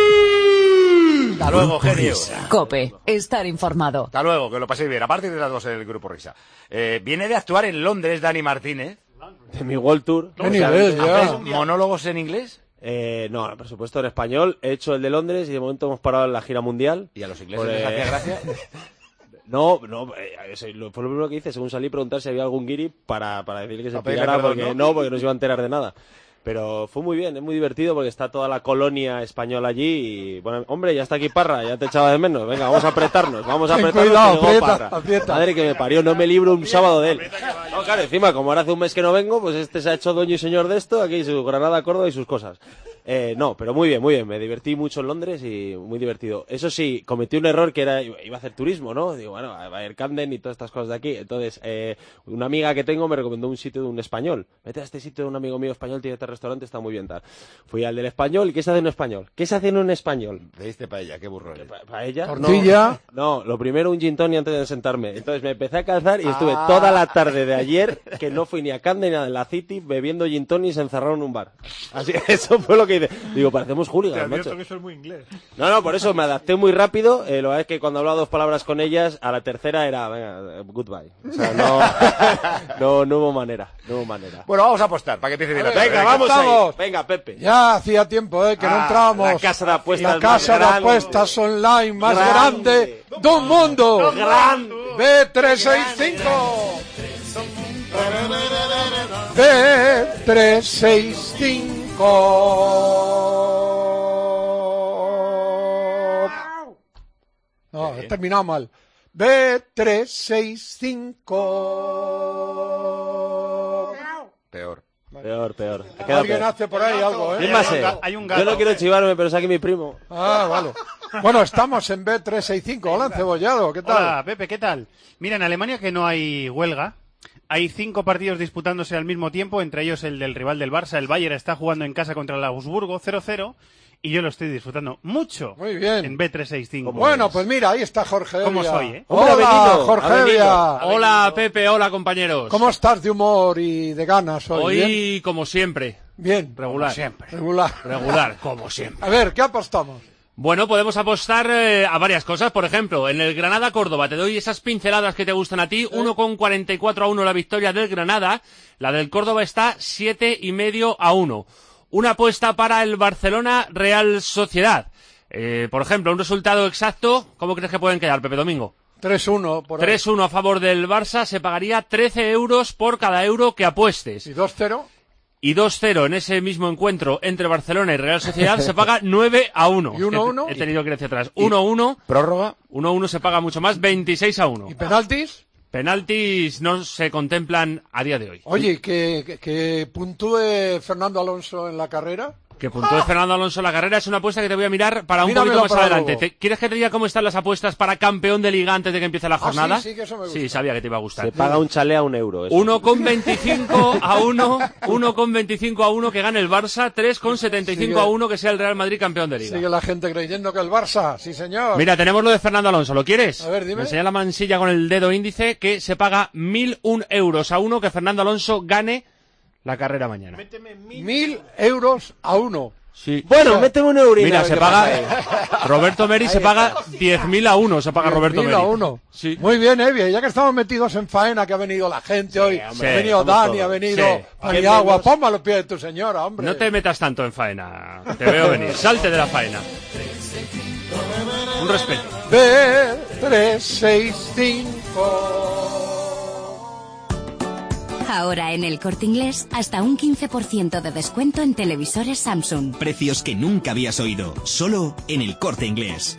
Hasta luego, genio. COPE, estar informado. Hasta luego, que lo paséis bien. A partir de las dos el Grupo Risa. Eh, viene de actuar en Londres Dani Martínez. De mi World Tour. ¿Qué nivel, ya? ¿Monólogos en inglés? Eh, no, por supuesto en español. He hecho el de Londres y de momento hemos parado en la gira mundial. ¿Y a los ingleses Por, les eh... hacía gracia? No, no, eh, fue lo primero que hice, según salí, preguntar si había algún guiri para, para decirle que se pedirle pillara, perdón, porque ¿no? no, porque no se iba a enterar de nada. Pero fue muy bien, es muy divertido porque está toda la colonia española allí y, bueno, hombre, ya está aquí Parra, ya te echaba de menos, venga, vamos a apretarnos, vamos a Ten apretarnos. cuidado, que llegó aprieta, Parra. aprieta. Madre que me parió, no me libro un sábado de él. No, claro, encima, como ahora hace un mes que no vengo, pues este se ha hecho dueño y señor de esto, aquí su Granada, Córdoba y sus cosas. Eh, no, pero muy bien, muy bien, me divertí mucho en Londres y muy divertido. Eso sí, cometí un error que era, iba a hacer turismo, ¿no? Digo, bueno, va a ir Camden y todas estas cosas de aquí. Entonces, eh, una amiga que tengo me recomendó un sitio de un español. Vete a este sitio de un amigo mío español, tiene este restaurante, está muy bien tal. Fui al del español, ¿y qué se hace en un español? ¿Qué se hace en un español? Le diste paella, qué burro eres. Pa ¿Paella? Tortilla. No, no, lo primero un gin tonic antes de sentarme. Entonces me empecé a calzar y estuve Ah. toda la tarde de ayer, que no fui ni a Camden ni a la City, bebiendo gin tonic encerrado en un bar. Así, eso fue lo que hice. Digo, parecemos hooligans, macho. que eso es muy inglés. No, no, por eso me adapté muy rápido. Eh, lo que es que cuando hablaba dos palabras con ellas, a la tercera era, venga, goodbye. O sea, no, no, no hubo manera, no hubo manera. Bueno, vamos a apostar para que empiece bien la ver, tarde. Venga, vamos ahí. Venga, Pepe. Ya hacía tiempo eh, que no Ah, entrábamos. la casa de apuestas La casa más de grande. apuestas online más Grande. grande del mundo. Grande. B trescientos sesenta y cinco. B trescientos sesenta y cinco. No, he terminado mal. B trescientos sesenta y cinco. Peor. Peor, peor. Ha quedado Alguien peor. hace por ahí algo, ¿eh? ¿Quién más es? Hay un gato. Yo no quiero chivarme, pero es aquí mi primo. Ah, vale. Bueno, estamos en B trescientos sesenta y cinco. Hola, Encebollado, ¿qué tal? Hola, Pepe, ¿qué tal? Mira, en Alemania que no hay huelga, hay cinco partidos disputándose al mismo tiempo, entre ellos el del rival del Barça. El Bayern está jugando en casa contra el Augsburgo cero cero y yo lo estoy disfrutando mucho. Muy bien. En B trescientos sesenta y cinco. Bueno, pues mira, ahí está Jorge Evia. ¿Cómo soy, eh? Hola, Hombre, ha venido, Jorge ha venido. Evia. Hola Pepe, hola compañeros. ¿Cómo estás de humor y de ganas hoy? Hoy, ¿Bien? como siempre, Bien. regular. Como siempre. Regular. Regular, como siempre. A ver, ¿qué apostamos? Bueno, podemos apostar eh, a varias cosas. Por ejemplo, en el Granada-Córdoba, te doy esas pinceladas que te gustan a ti. uno con cuarenta y cuatro a uno la victoria del Granada. La del Córdoba está siete y medio a uno. Una apuesta para el Barcelona-Real Sociedad. Eh, por ejemplo, un resultado exacto, ¿cómo crees que pueden quedar, Pepe Domingo? tres uno por ahí. tres uno a favor del Barça, se pagaría trece euros por cada euro que apuestes. ¿Y dos cero? Y dos cero en ese mismo encuentro entre Barcelona y Real Sociedad se paga nueve a uno. ¿Y uno uno? He tenido que ir hacia atrás. uno uno. ¿Prórroga? uno uno se paga mucho más, veintiséis a uno. ¿Y penaltis? Penaltis no se contemplan a día de hoy. Oye, que, que, que puntúe Fernando Alonso en la carrera. Que puntúe Fernando Alonso en la carrera es una apuesta que te voy a mirar para un Míramelo poquito más para adelante. luego. ¿Te- ¿Quieres que te diga cómo están las apuestas para campeón de liga antes de que empiece la Ah, jornada? sí, sí, que eso me gusta. Sí, sabía que te iba a gustar. Se paga un chalé a un euro. Eso. uno con veinticinco a uno, uno con veinticinco a uno que gane el Barça, tres con setenta y cinco a uno que sea el Real Madrid campeón de liga. Sigue la gente creyendo que el Barça, sí señor. Mira, tenemos lo de Fernando Alonso, ¿lo quieres? A ver, dime. Me enseña la mansilla con el dedo índice que se paga mil un euros a uno que Fernando Alonso gane la carrera mañana. Mil euros a uno. Sí. Bueno, méteme un euro. Mira, se paga Roberto Meri se paga diez mil a uno, se paga Roberto Mil Meri. a uno. Sí. Muy bien, Evia, ya que estamos metidos en faena, que ha venido la gente hoy, hombre, ha venido estamos Dani, todos. ha venido Sí. Paniagua, ponme a los pies de tu señora, hombre. No te metas tanto en faena. Te veo venir. Salte de la faena. Un respeto. B trescientos sesenta y cinco. Ahora en El Corte Inglés, hasta un quince por ciento de descuento en televisores Samsung. Precios que nunca habías oído, solo en El Corte Inglés.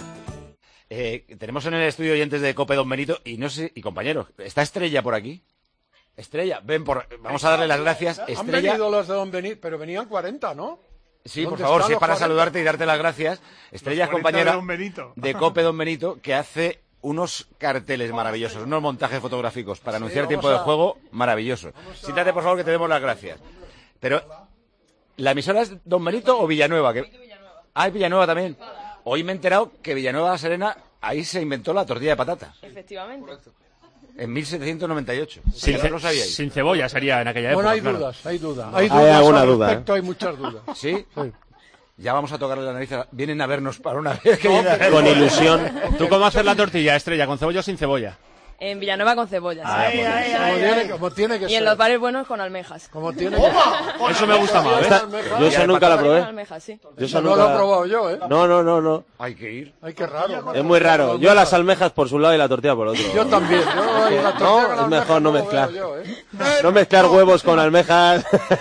Eh, tenemos en el estudio oyentes de COPE Don Benito y no sé, y compañeros, ¿está Estrella por aquí? Estrella, ven por, vamos a darle las gracias. Han Estrella. venido los de Don Benito, pero venían cuarenta, ¿no? Sí, por favor, si es para cuarenta? saludarte y darte las gracias. Estrella es compañera de COPE Don Benito, que hace unos carteles maravillosos, unos montajes fotográficos para anunciar sí, tiempo a... de juego maravilloso. A... Siéntate, por favor, que te demos las gracias. Pero, ¿la emisora es Don Benito o Villanueva? Que... Ah, es Villanueva también. Hoy me he enterado que Villanueva la Serena, ahí se inventó la tortilla de patata. Efectivamente. En mil setecientos noventa y ocho. Sin, ce lo sabíais. Sin cebolla sería en aquella época. Bueno, hay claro. dudas, hay dudas. Hay, hay dudas alguna al duda, respecto, ¿eh? hay muchas dudas. ¿Sí? Sí. Ya vamos a tocarle la nariz. A... Vienen a vernos para una vez. Que No, vienen a Con vernos. ilusión. ¿Tú cómo haces la tortilla, Estrella? ¿Con cebolla o sin cebolla? En Villanueva con cebolla. Ah, sí. pues, Ay, Como ay, tiene, ay. como tiene que Y ser. en los bares buenos con almejas. Como tiene que ser. Eso me gusta más, ¿ves? Esta- yo eso nunca la Con probé. almejas, sí. Yo eso No nunca... lo he probado yo, ¿eh? No, no, no, no. Hay que ir. Ay, qué raro. ¿no? Es muy raro. Yo las almejas por su lado y la tortilla por otro. Yo también. Yo, que- la tortilla no, con es almejas mejor no lo mezclar. veo yo, ¿eh? No mezclar huevos con almejas.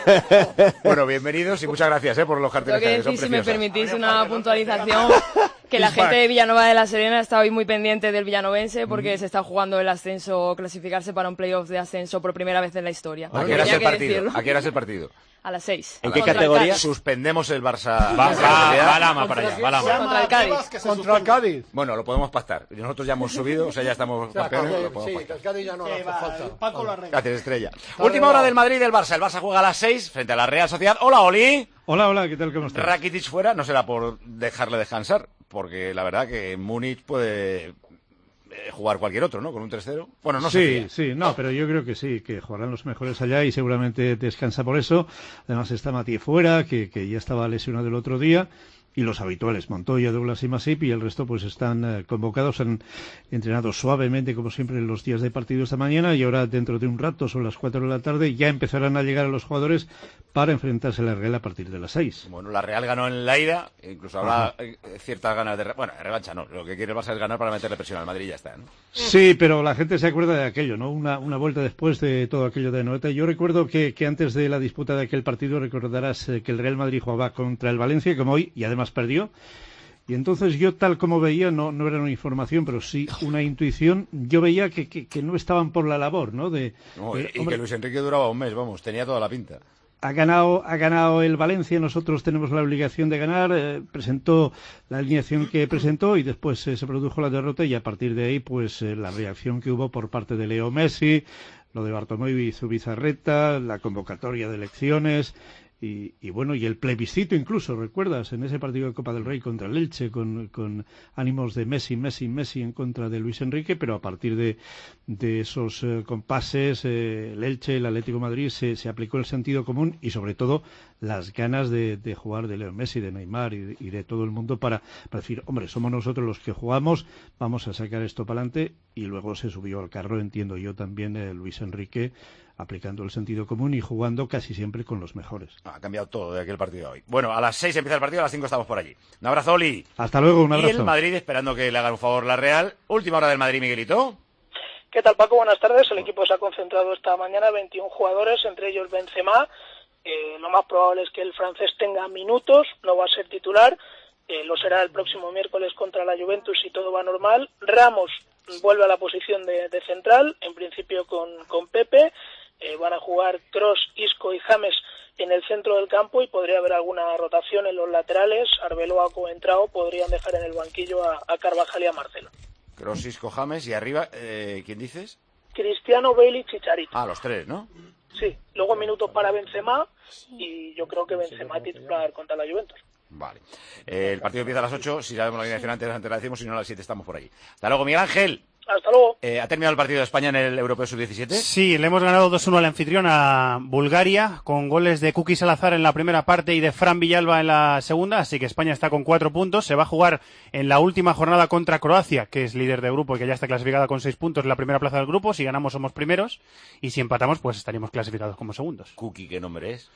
Bueno, bienvenidos y muchas gracias ¿eh? por los carteles. Tengo que que son decir, si me preciosas. permitís una puntualización, que la gente de Villanueva de la Serena está hoy muy pendiente del villanovense porque se está jugando el ascenso, clasificarse para un playoff de ascenso por primera vez en la historia. ¿A qué hora es Tenía el que partido? decirlo. ¿A qué hora es el partido? A las seis. ¿En qué Contra el categoría? Cádiz. Suspendemos el Barça. Va, va, va Lama para allá, va Lama. Contra el Cádiz. Contra el Cádiz. Bueno, lo podemos pactar. Nosotros ya hemos subido, o sea, ya estamos O sea, campeones. que- Lo podemos sí, que pactar. el Cádiz ya no hace falta. Paco lo arregla. Gracias, Estrella. Está Última hora arreglado. del Madrid y del Barça. El Barça juega a las seis frente a la Real Sociedad. Hola, Oli. Hola, hola, ¿qué tal? ¿Cómo estás? Rakitic fuera, no será por dejarle descansar, porque la verdad que en Múnich puede eh, jugar cualquier otro, ¿no? Con un tres cero. Bueno, no sé. Sí, sí, no, pero yo creo que sí, que jugarán los mejores allá y seguramente descansa por eso. Además está Mati fuera, que, que ya estaba lesionado el otro día. Y los habituales, Montoya, Douglas y Masip, y el resto pues están eh, convocados, han entrenado suavemente, como siempre, en los días de partido esta mañana, y ahora dentro de un rato, son las cuatro de la tarde, ya empezarán a llegar a los jugadores para enfrentarse a la Real a partir de las seis. Bueno, la Real ganó en la ida, incluso habrá eh, ciertas ganas de... re- Bueno, revancha no, lo que quiere el Barça es ganar para meterle presión al Madrid y ya está, ¿no? Sí, pero la gente se acuerda de aquello, ¿no? Una, una vuelta después de todo aquello de Noeta. Yo recuerdo que, que antes de la disputa de aquel partido recordarás eh, que el Real Madrid jugaba contra el Valencia, como hoy, y además perdió. Y entonces yo, tal como veía, no, no era una información, pero sí una intuición, yo veía que, que, que no estaban por la labor, ¿no? De, No, de, y hombre, que Luis Enrique duraba un mes, vamos, tenía toda la pinta. Ha ganado, ha ganado el Valencia, nosotros tenemos la obligación de ganar, eh, presentó la alineación que presentó y después eh, se produjo la derrota y a partir de ahí pues eh, la reacción que hubo por parte de Leo Messi, lo de Bartomeu y Zubizarreta, la convocatoria de elecciones y, y bueno, y el plebiscito incluso, ¿recuerdas? En ese partido de Copa del Rey contra el Elche con, con ánimos de Messi, Messi, Messi en contra de Luis Enrique, pero a partir de, de esos eh, compases, eh, el Elche, el Atlético de Madrid, se, se aplicó el sentido común y sobre todo las ganas de, de jugar de Leo Messi, de Neymar y de, y de todo el mundo para, para decir, hombre, somos nosotros los que jugamos, vamos a sacar esto para adelante y luego se subió al carro, entiendo yo también, eh, Luis Enrique, aplicando el sentido común y jugando casi siempre con los mejores. Ha cambiado todo de aquel partido hoy. Bueno, a las seis empieza el partido, a las cinco estamos por allí. Un abrazo, Oli. Hasta luego, un abrazo. Y el Madrid esperando que le haga un favor la Real. Última hora del Madrid, Miguelito. ¿Qué tal, Paco? Buenas tardes. El equipo se ha concentrado esta mañana, veintiún jugadores, entre ellos Benzema. Eh, lo más probable es que el francés tenga minutos, no va a ser titular. Eh, lo será el próximo miércoles contra la Juventus si todo va normal. Ramos vuelve a la posición de, de central, en principio con, con Pepe. Eh, van a jugar Kroos, Isco y James en el centro del campo y podría haber alguna rotación en los laterales. Arbeloa, Coentrao podrían dejar en el banquillo a, a Carvajal y a Marcelo. Kroos, Isco, James y arriba, eh, ¿quién dices? Cristiano, Bale y Chicharito. Ah, los tres, ¿no? Sí, luego minutos para Benzema y yo creo que Benzema titular contra la Juventus. Vale. Eh, el partido empieza a las ocho, si sabemos la alineación antes, antes la decimos, si no a las siete estamos por allí. Hasta luego, Miguel Ángel. Hasta luego. Eh, ¿Ha terminado el partido de España en el Europeo sub diecisiete? Sí, le hemos ganado dos uno al anfitrión a Bulgaria, con goles de Kuki Salazar en la primera parte y de Fran Villalba en la segunda, así que España está con cuatro puntos. Se va a jugar en la última jornada contra Croacia, que es líder de grupo y que ya está clasificada con seis puntos en la primera plaza del grupo. Si ganamos somos primeros y si empatamos pues estaríamos clasificados como segundos. Kuki, ¿qué nombre es?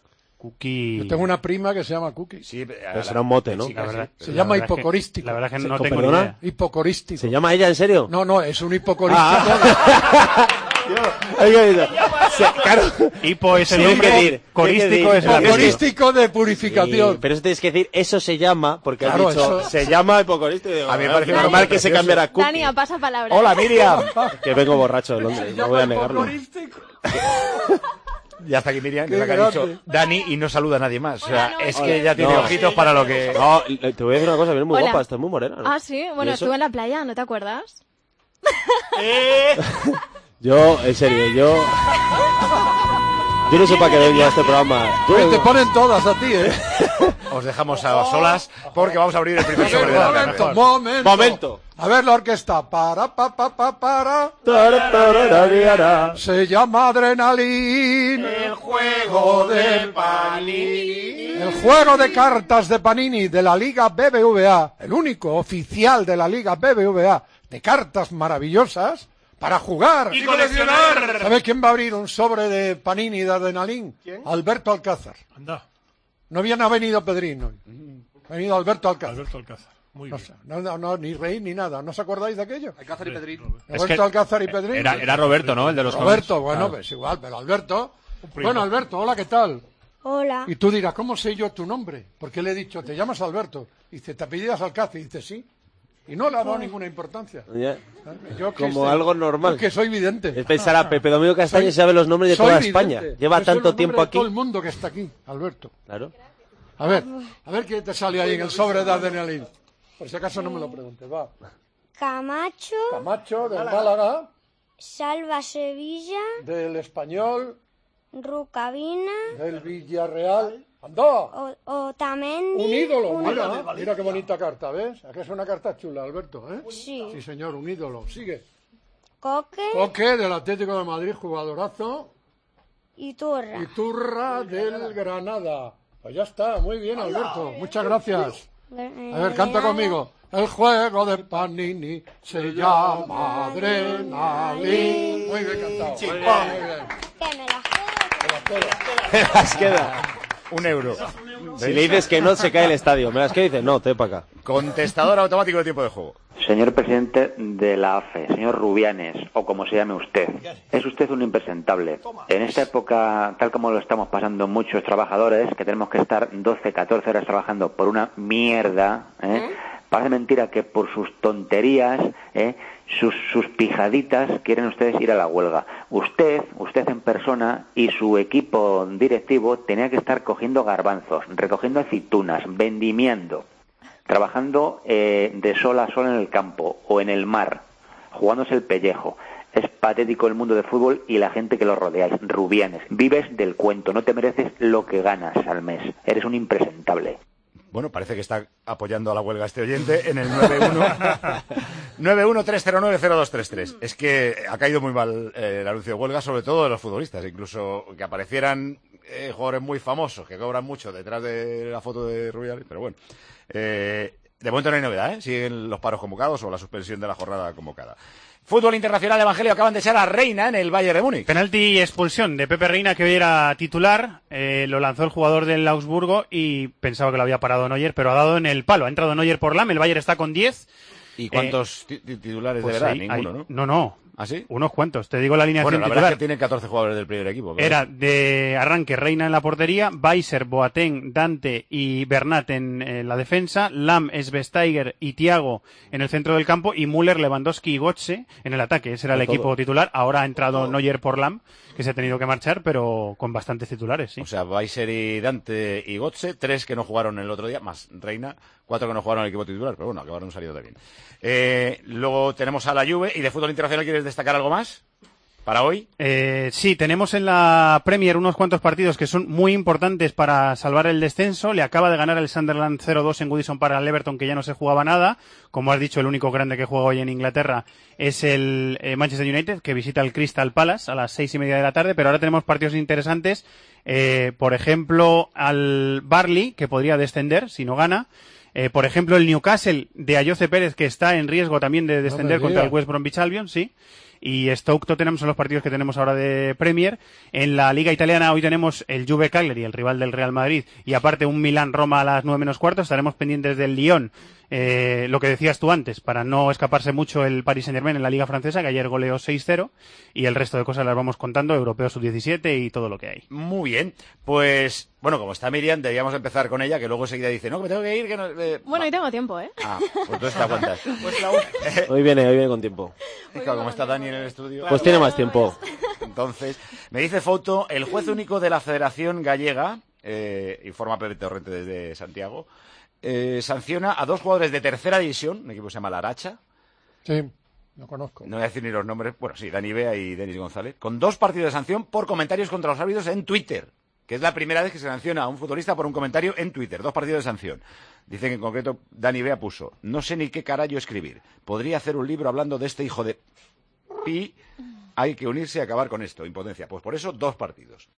Kuki... Yo tengo una prima que se llama Cookie. Sí, pero será un mote, ¿no? Sí, La verdad, se la llama verdad es que- hipocorístico. la verdad es que no ¿Se- tengo ni perdona? idea. Hipocorístico. ¿Se llama ella en serio? No, no, es un hipocorístico. Ah. Hipo es el Tienes que nombre, decir, corístico tienes es que el decir- apellido. Corístico de purificación. Sí, pero eso tienes que decir, eso se llama, porque Claro, has dicho, eso- se llama hipocorístico. Y digo, A mí me ah, parece normal normal que se precioso. cambiara Cookie. Dani, pasa palabra. Hola, Miriam. Que vengo borracho de Londres, no voy a negarlo. Ya está aquí Miriam, Qué la que ha grande. dicho Dani y no saluda a nadie más. O sea, Hola, no, es no. que ya tiene No. ojitos para lo que... No, te voy a decir una cosa, vienes muy Hola. guapa, estás muy morena, ¿no? Ah, sí, bueno, ¿Y eso? estuve en la playa, ¿no te acuerdas? Yo, en serio, yo... Yo no sé para qué vengo a este programa. Yo Pues te vengo- ponen todas a ti, ¿eh? Os dejamos a solas porque vamos a abrir el primer sobre de la Momento, tarde. momento. Momento. A ver la orquesta. Para, pa, pa, pa, para. Tara, tara, tara, tara. Se llama Adrenalin. El juego de Panini. El juego de cartas de Panini de la Liga B B V A. El único oficial de la Liga B B V A. De cartas maravillosas para jugar. Y coleccionar. ¿Sabe quién va a abrir un sobre de Panini de Adrenalin? Alberto Alcázar. Anda, No bien ha venido Pedrín hoy. Ha venido Alberto Alcázar. Alberto Alcázar. Muy No, bien. sé, no, no, no, ni reír ni nada. ¿No os acordáis de aquello? Alcázar y Pedrín. Alberto Es que Alcázar y Pedrín. Era, era Roberto, ¿no? El de los Roberto, cómics. bueno, Claro. pues igual, pero Alberto. primo. Bueno, Alberto, hola, ¿qué tal? Hola. Y tú dirás, ¿cómo sé yo tu nombre? Porque le he dicho, ¿te llamas Alberto? Y dice, ¿te apellidas Alcázar? Y dice, sí. Y no le ha dado ninguna importancia. Ya. Yo que Como sé, algo normal. yo que soy vidente. Es pensar a Pepe Domingo Castaño Soy- sabe los nombres de soy toda vidente. España. Lleva Yo sé tanto los tiempo nombres de aquí. todo el mundo que está aquí, Alberto. Claro. A ver, a ver qué te sale ahí en el sobre de Adrenalin. Por si acaso no me lo preguntes, va. Camacho, Camacho, del Málaga, Salva Sevilla, del Español, Rucabina, del Villarreal. ¡Anda! o- Otamendi. Un ídolo, un- mira, mira qué bonita carta, ¿ves? Aquí es una carta chula, Alberto, ¿eh? Sí. Sí, señor, un ídolo. Sigue. Coque Coque, del Atlético de Madrid, jugadorazo. y Turra. Y Turra, del Granada. Pues ya está, muy bien, Alberto. Muchas gracias. A ver, canta conmigo. El juego de Panini se llama Adrenalin. Muy bien cantado. Muy bien. Que me las quedo. Me las queda. Un euro. Si le dices que no, se cae el estadio. ¿Me las queda? Dice, no, te para acá. Contestador automático de tiempo de juego. Señor presidente de la A F E, señor Rubianes, o como se llame usted, es usted un impresentable. En esta época, tal como lo estamos pasando muchos trabajadores, que tenemos que estar doce, catorce horas trabajando por una mierda, ¿eh? Parece mentira que por sus tonterías, ¿eh? sus, sus pijaditas, quieren ustedes ir a la huelga. Usted, usted en persona y su equipo directivo tenía que estar cogiendo garbanzos, recogiendo aceitunas, vendimiando, trabajando eh, de sol a sol en el campo o en el mar, jugándose el pellejo. Es patético el mundo de fútbol y la gente que lo rodeáis. Rubianes, vives del cuento, no te mereces lo que ganas al mes. Eres un impresentable. Bueno, parece que está apoyando a la huelga este oyente en el nueve uno nueve uno tres cero nueve cero dos tres tres. Es que ha caído muy mal eh, el anuncio de huelga, sobre todo de los futbolistas. Incluso que aparecieran eh, jugadores muy famosos que cobran mucho detrás de la foto de Rubiales, pero bueno. Eh, de momento no hay novedad, ¿eh? Siguen los paros convocados o la suspensión de la jornada convocada. Fútbol internacional, Evangelio, acaban de echar a Reina en el Bayern de Múnich. Penalti y expulsión de Pepe Reina, que hoy era titular. Eh, lo lanzó el jugador del Augsburgo y pensaba que lo había parado Neuer, pero ha dado en el palo. Ha entrado Neuer por Lam, el Bayern está con diez. ¿Y cuántos eh, titulares pues de verdad? ahí, Ninguno, ahí, ¿no? No, no. ¿Ah, sí? Unos cuantos. Te digo la alineación Bueno, la titular. verdad es que tienen catorce jugadores del primer equipo. ¿verdad? Era de arranque Reina en la portería, Weiser, Boateng, Dante y Bernat en, en la defensa, Lam, Svesteiger y Thiago en el centro del campo y Müller, Lewandowski y Götze en el ataque. Ese era el Con equipo todo. titular. Ahora ha entrado Neuer por Lam, que se ha tenido que marchar, pero con bastantes titulares, sí. O sea, Weiser y Dante y Götze, tres que no jugaron el otro día, más Reina, cuatro que no jugaron el equipo titular, pero bueno, acabaron saliendo también. Eh, luego tenemos a la Juve, y de fútbol internacional, ¿quieres destacar algo más para hoy? Eh, sí, tenemos en la Premier unos cuantos partidos que son muy importantes para salvar el descenso. Le acaba de ganar el Sunderland cero dos en Goodison para el Everton, que ya no se jugaba nada. Como has dicho, el único grande que juega hoy en Inglaterra es el eh, Manchester United, que visita el Crystal Palace a las seis y media de la tarde. Pero ahora tenemos partidos interesantes. Eh, por ejemplo, al Burnley, que podría descender si no gana. Eh, por ejemplo, el Newcastle de Ayoce Pérez, que está en riesgo también de descender No me contra el digas. West Bromwich Albion, sí. y Stoke-Tottenham son los partidos que tenemos ahora de Premier. En la Liga Italiana hoy tenemos el Juve Cagliari, el rival del Real Madrid, y aparte un Milán-Roma a las nueve menos cuarto. Estaremos pendientes del Lyon, eh, lo que decías tú antes, para no escaparse mucho el Paris Saint-Germain en la Liga Francesa, que ayer goleó seis cero, y el resto de cosas las vamos contando, Europeo sub diecisiete y todo lo que hay. Muy bien, pues bueno, como está Miriam, debíamos empezar con ella, que luego enseguida dice, no, que me tengo que ir, que no... Eh, bueno, hoy tengo tiempo, ¿eh? Ah, pues entonces te aguantas. Pues la... Hoy viene, hoy viene con tiempo. Es que como está Dani en el estudio... Pues tiene más tiempo. Entonces, me dice Foto, el juez único de la Federación Gallega, eh, informa Pepe Torrente desde Santiago, eh, sanciona a dos jugadores de tercera división, un equipo que se llama La Aracha. Sí, lo conozco. No voy a decir ni los nombres, bueno, sí, Dani Bea y Denis González, con dos partidos de sanción por comentarios contra los árbitros en Twitter, que es la primera vez que se sanciona a un futbolista por un comentario en Twitter, dos partidos de sanción. Dicen que en concreto Dani Bea puso, no sé ni qué carajo escribir, podría hacer un libro hablando de este hijo de... Pi, hay que unirse y acabar con esto, impotencia. Pues por eso, dos partidos.